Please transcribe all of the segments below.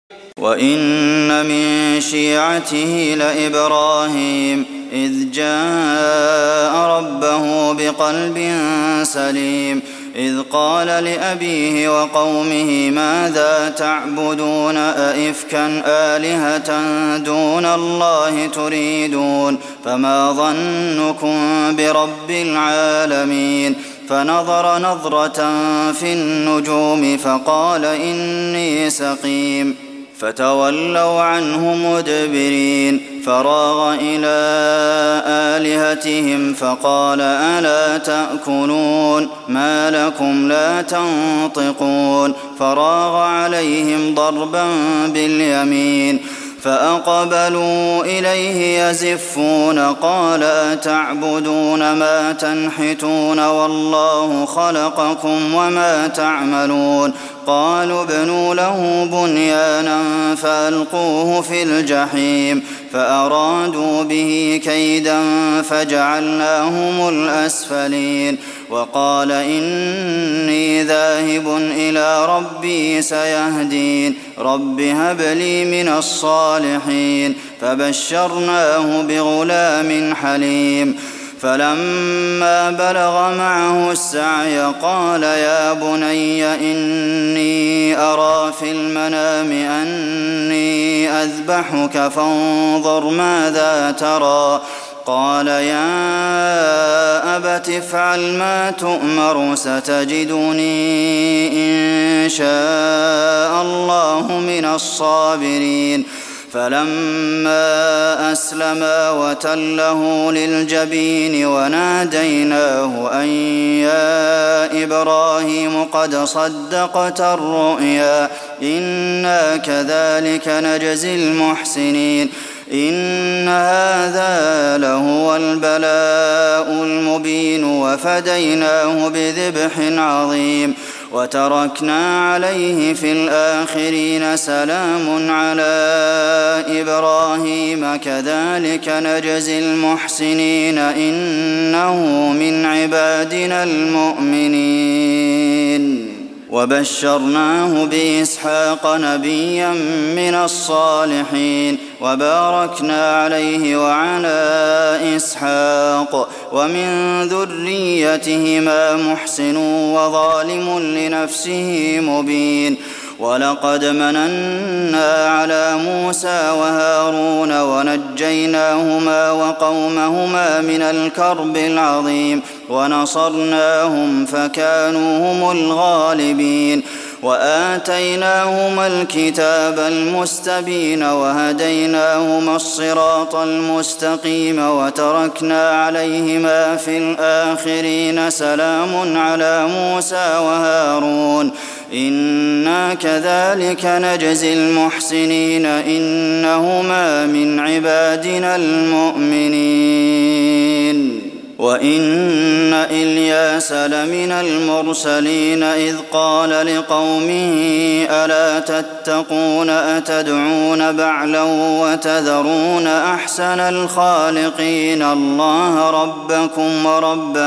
وإن من شيعته لإبراهيم إذ جاء ربه بقلب سليم إذ قال لأبيه وقومه ماذا تعبدون أئفكا آلهة دون الله تريدون فما ظنكم برب العالمين فنظر نظرة في النجوم فقال إني سقيم فتولوا عنه مدبرين فراغ إلى آلهتهم فقال ألا تأكلون ما لكم لا تنطقون فراغ عليهم ضربا باليمين فأقبلوا إليه يزفون قال أتعبدون ما تنحتون والله خلقكم وما تعملون قالوا ابنوا له بنيانا فألقوه في الجحيم فأرادوا به كيدا فجعلناهم الأسفلين وقال إني ذاهب إلى ربي سيهدين رب هب لي من الصالحين فبشرناه بغلام حليم فلما بلغ معه السعي قال يا بني إني أرى في المنام أني أذبحك فانظر ماذا ترى قال يا أبت افعل ما تؤمر ستجدني إن شاء الله من الصابرين فلما أسلما وتله للجبين وناديناه أن يا إبراهيم قد صدقت الرؤيا إنا كذلك نجزي المحسنين إن هذا لهو البلاء المبين وفديناه بذبح عظيم وتركنا عليه في الآخرين سلام على إبراهيم كذلك نجزي المحسنين إنه من عبادنا المؤمنين وبشرناه بإسحاق نبيا من الصالحين وباركنا عليه وعلى إسحاق ومن ذريتهما محسن وظالم لنفسه مبين ولقد مننا على موسى وهارون ونجيناهما وقومهما من الكرب العظيم ونصرناهم فكانوا هم الغالبين وآتيناهما الكتاب المستبين وهديناهما الصراط المستقيم وتركنا عليهما في الآخرين سلام على موسى وهارون إنا كذلك نجزي المحسنين إنهما من عبادنا المؤمنين وإن إلياس لمن المرسلين إذ قال لقومه ألا تتقون أتدعون بعلا وتذرون أحسن الخالقين الله ربكم ورب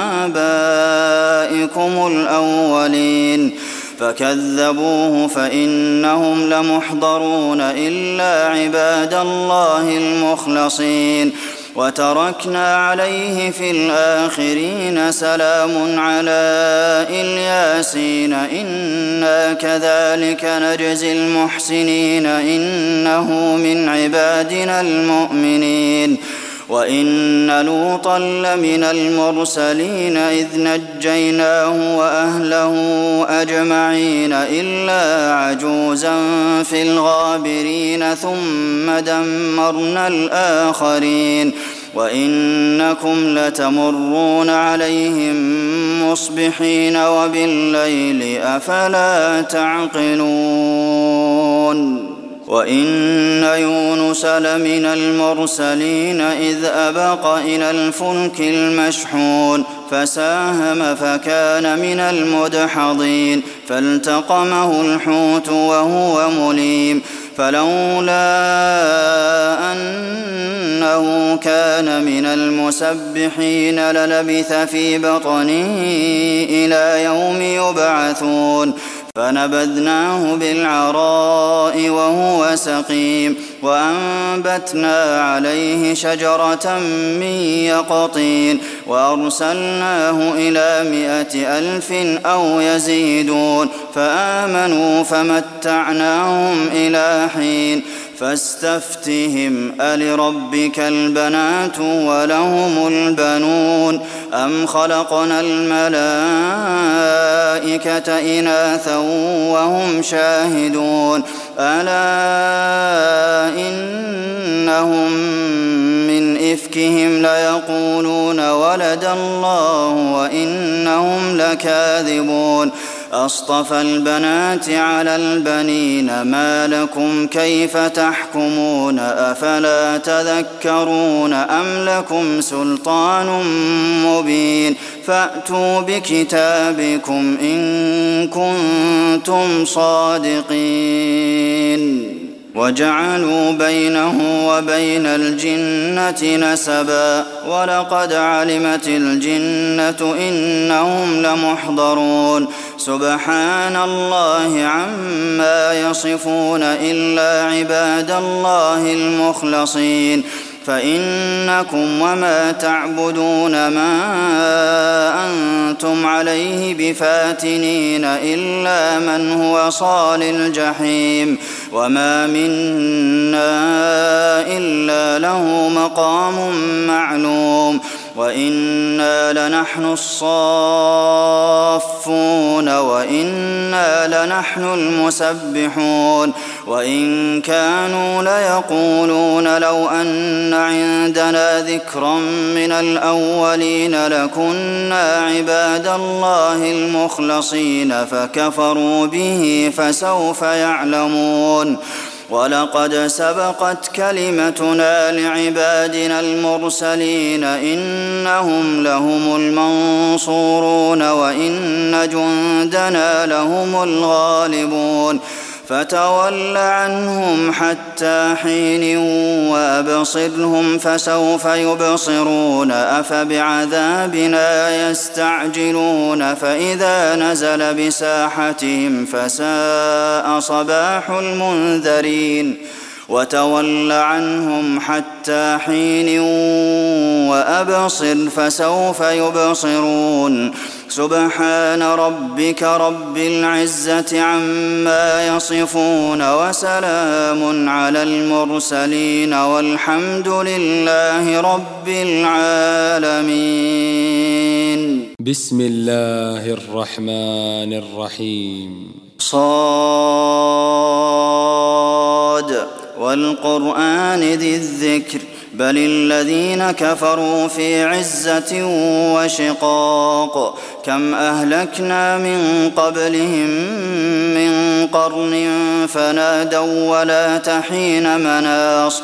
آبائكم الأولين فكذبوه فإنهم لمحضرون إلا عباد الله المخلصين وتركنا عليه في الآخرين سلام على الياسين إنا كذلك نجزي المحسنين إنه من عبادنا المؤمنين وإن لوطا لمن المرسلين إذ نجيناه وأهله أجمعين إلا عجوزا في الغابرين ثم دمرنا الآخرين وإنكم لتمرون عليهم مصبحين وبالليل أفلا تعقلون وإن يونس لمن المرسلين إذ أبق إلى الفلك المشحون فساهم فكان من المدحضين فالتقمه الحوت وهو مليم فلولا أنه كان من المسبحين للبث في بطنه إلى يوم يبعثون فنبذناه بالعراء وهو سقيم وأنبتنا عليه شجرة من يقطين وأرسلناه إلى 100,000 أو يزيدون فآمنوا فمتعناهم إلى حين فاستفتهم ألربك البنات ولهم البنون أم خلقنا الملائكة إناثا وهم شاهدون ألا إنهم من إفكهم ليقولون ولد الله وإنهم لكاذبون أصطفى البنات على البنين ما لكم كيف تحكمون أفلا تذكرون أم لكم سلطان مبين فأتوا بكتابكم إن كنتم صادقين وجعلوا بينه وبين الجنة نسبا ولقد علمت الجنة إنهم لمحضرون سبحان الله عما يصفون إلا عباد الله المخلصين فإنكم وما تعبدون ما أنتم عليه بفاتنين إلا من هو صال الجحيم وما منا إلا له مقام معلوم وإنا لنحن الصافون وإنا لنحن المسبحون وإن كانوا ليقولون لو أن عندنا ذكرا من الأولين لكنا عباد الله المخلصين فكفروا به فسوف يعلمون ولقد سبقت كلمتنا لعبادنا المرسلين إنهم لهم المنصورون وإن جندنا لهم الغالبون فتول عنهم حتى حين وأبصرهم فسوف يبصرون أفبعذابنا يستعجلون فإذا نزل بساحتهم فساء صباح المنذرين وتول عنهم حتى حين وأبصر فسوف يبصرون سبحان ربك رب العزة عما يصفون وسلام على المرسلين والحمد لله رب العالمين بسم الله الرحمن الرحيم صاد والقرآن ذي الذكر بل الذين كفروا في عزة وشقاق كم أهلكنا من قبلهم من قرن فنادوا ولا تحين مناص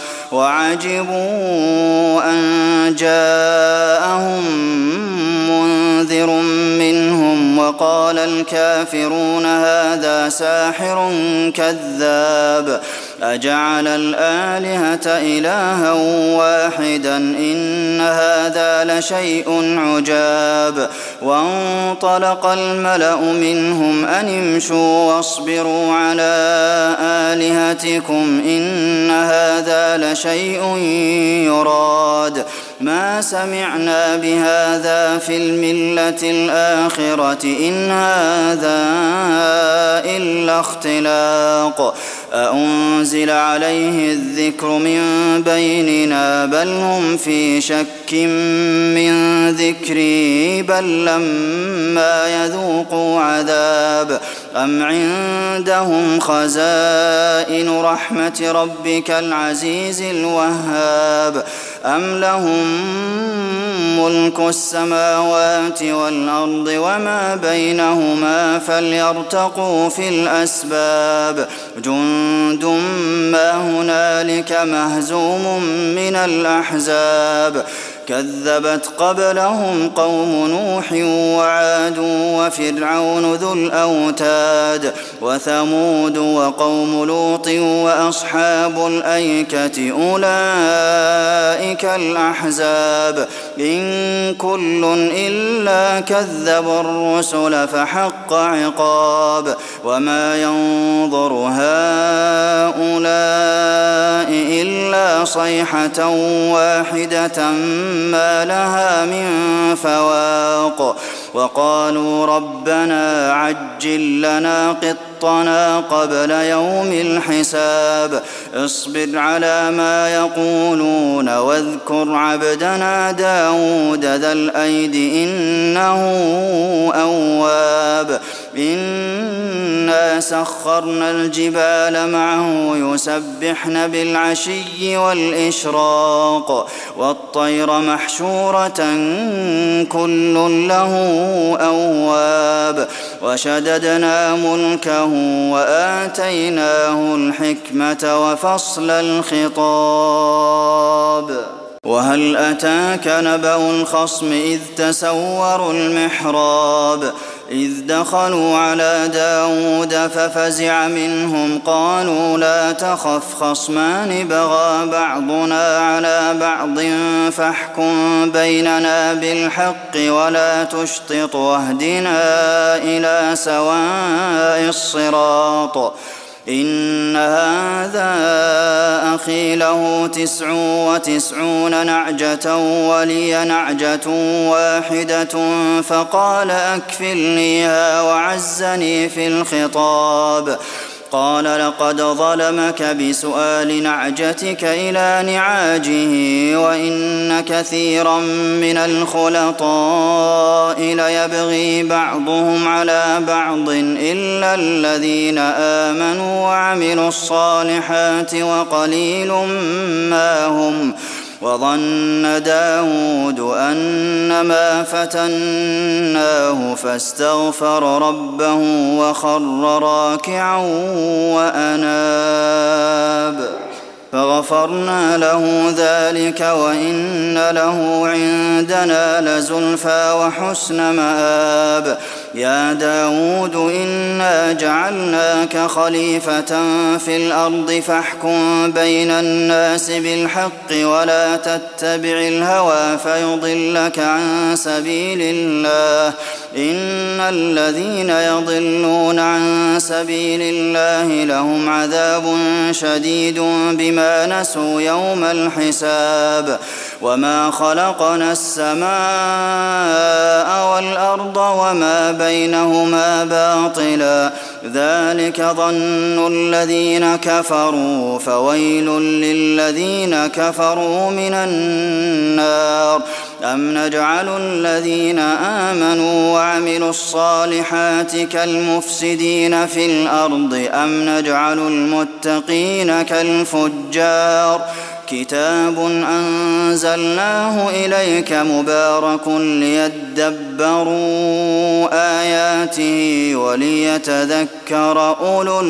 وعجبوا أن جاءهم منذر منهم وقال الكافرون هذا ساحر كذاب أجعل الآلهة إلها واحدا إن هذا لشيء عجاب وانطلق الملأ منهم أن امشوا واصبروا على آلهتكم إن هذا لشيء يراد ما سمعنا بهذا في الملة الآخرة إن هذا إلا اختلاق أأنزل عليه الذكر من بيننا بل هم في شك من ذكري بل لما يذوقوا عذاب أم عندهم خزائن رحمة ربك العزيز الوهاب أم لهم ملك السماوات والأرض وما بينهما فليرتقوا في الأسباب جند ما هنالك مهزوم من الأحزاب كذبت قبلهم قوم نوح وعاد وفرعون ذو الأوتاد وثمود وقوم لوط وأصحاب الأيكة أولئك الأحزاب إن كل إلا كذب الرسل فحق عقاب وما ينظر هؤلاء إلا صيحة واحدة ما لها من فواق وقالوا ربنا عجل لنا قطنا قبل يوم الحساب اصبر على ما يقولون واذكر عبدنا داود ذا الأيد إنه أواب إنا سخرنا الجبال معه يسبحن بالعشي والإشراق والطير محشورة كل له أواب وشددنا ملكه وآتيناه الحكمة وفصل الخطاب وهل أتاك نبأ الخصم إذ تسوروا المحراب إذ دخلوا على داود ففزع منهم قالوا لا تخف خصمان بغى بعضنا على بعض فاحكم بيننا بالحق ولا تشطط واهدنا إلى سواء الصراط إن هذا أخي له 99 نعجة ولي نعجة واحدة فقال أكفلنيها وعزني في الخطاب قال لقد ظلمك بسؤال نعجتك إلى نعاجه وإن كثيرا من الخلطاء ليبغي بعضهم على بعض إلا الذين آمنوا وعملوا الصالحات وقليل ما هم وظن داود أنما فتناه فاستغفر ربه وخر راكعا وأناب فغفرنا له ذلك وإن له عندنا لزلفى وحسن مآب يا داود إنا جعلناك خليفة في الأرض فاحكم بين الناس بالحق ولا تتبع الهوى فيضلك عن سبيل الله إن الذين يضلون عن سبيل الله لهم عذاب شديد بما نسوا يوم الحساب وما خلقنا السماء والأرض وما بينهما باطلا ذلك ظن الذين كفروا فويل للذين كفروا من النار أم نجعل الذين آمنوا وعملوا الصالحات كالمفسدين في الأرض أم نجعل المتقين كالفجار كتاب أنزلناه إليك مبارك ليدبروا آياته وليتذكر أولو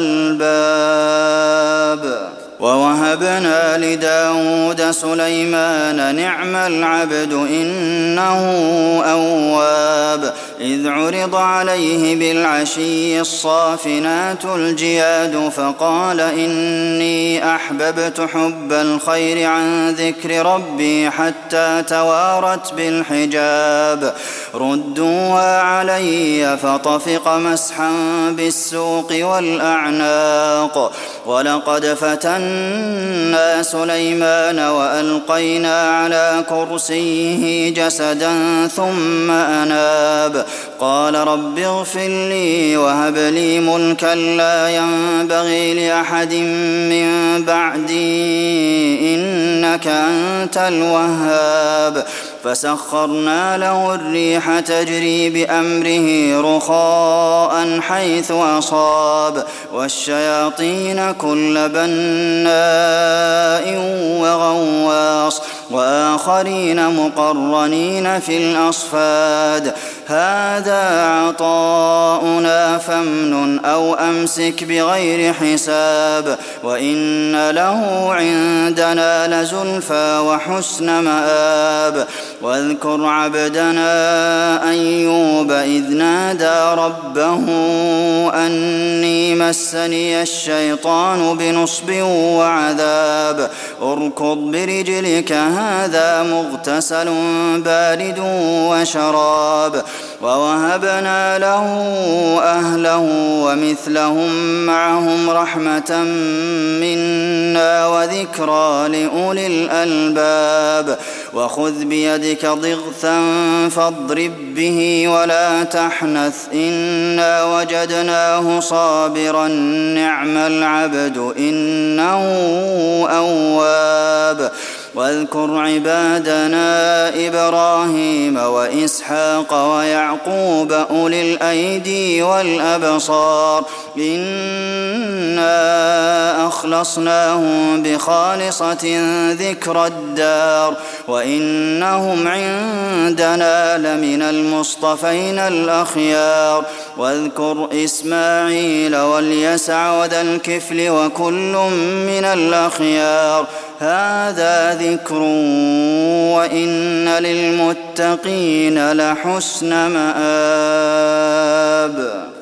الألباب ووهبنا لداود سليمان نعم العبد إنه أواب إذ عرض عليه بالعشي الصافنات الجياد فقال إني أحببت حب الخير عن ذكر ربي حتى توارت بالحجاب ردوها علي فطفق مسحا بالسوق والأعناق ولقد فتنا سليمان وألقينا على كرسيه جسدا ثم أناب قال رب اغفر لي وهب لي ملكا لا ينبغي لأحد من بعدي إنك أنت الوهاب فسخرنا له الريح تجري بأمره رخاء حيث أصاب والشياطين كل بناء وغواص وآخرين مقرنين في الأصفاد هذا عطاؤنا فامنن أو أمسك بغير حساب وإن له عندنا لزلفى وحسن مآب واذكر عبدنا أيوب إذ نادى ربه أني مسني الشيطان بنصب وعذاب اركض برجلك هذا مغتسل بارد وشراب ووهبنا له أهله ومثلهم معهم رحمة منا وذكرى لأولي الألباب وخذ بيدك ضغثا فاضرب به ولا تحنث إنا وجدناه صابرا نعم العبد إنه أواب واذكر عبادنا إبراهيم وإسحاق ويعقوب أولي الأيدي والأبصار إنا أخلصناهم بخالصة ذكر الدار وإنهم عندنا لمن المصطفين الأخيار واذكر إسماعيل واليسع وذا الكفل وكل من الأخيار هذا ذكر وإن للمتقين لحسن مآب